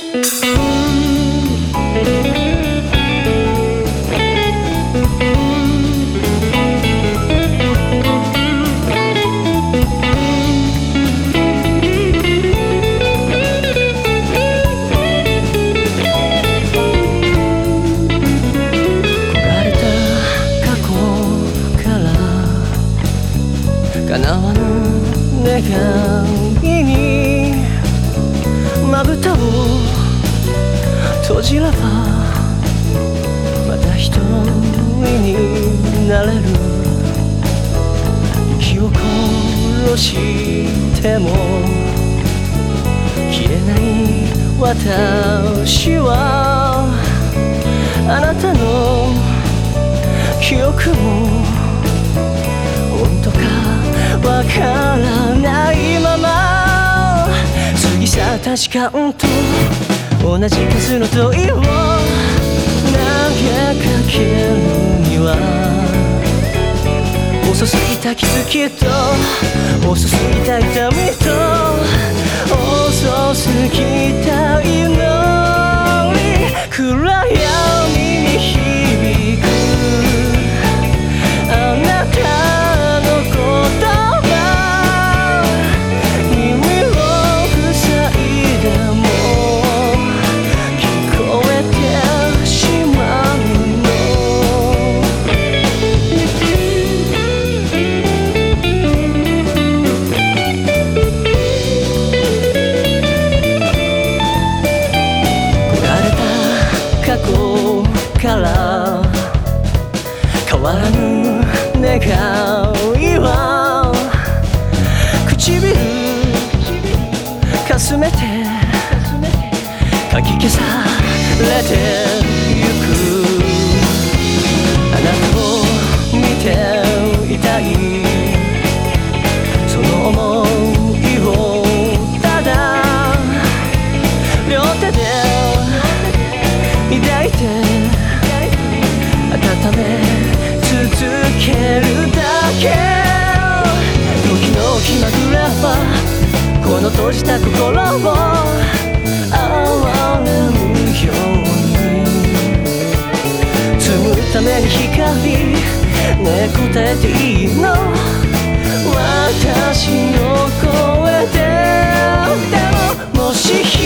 叶わぬ願いにまぶたを閉じればまた一人になれる。息を殺しても消えない私はあなたの記憶も本当かわからないまま過ぎ去った時間と同じ数の問いを投げかけるには遅すぎた気づきと遅すぎた痛みと遅すぎた祈り暗闇に響くあなた過去から変わらぬ願いは唇かすめてかき消されてゆく。あなたを見ていたいその想いをただ両手で抱いて温め続けるだけ。時の気まぐれはこの閉じた心を哀れむように紡ぐために光ねえ答えていいの私の声で。でももし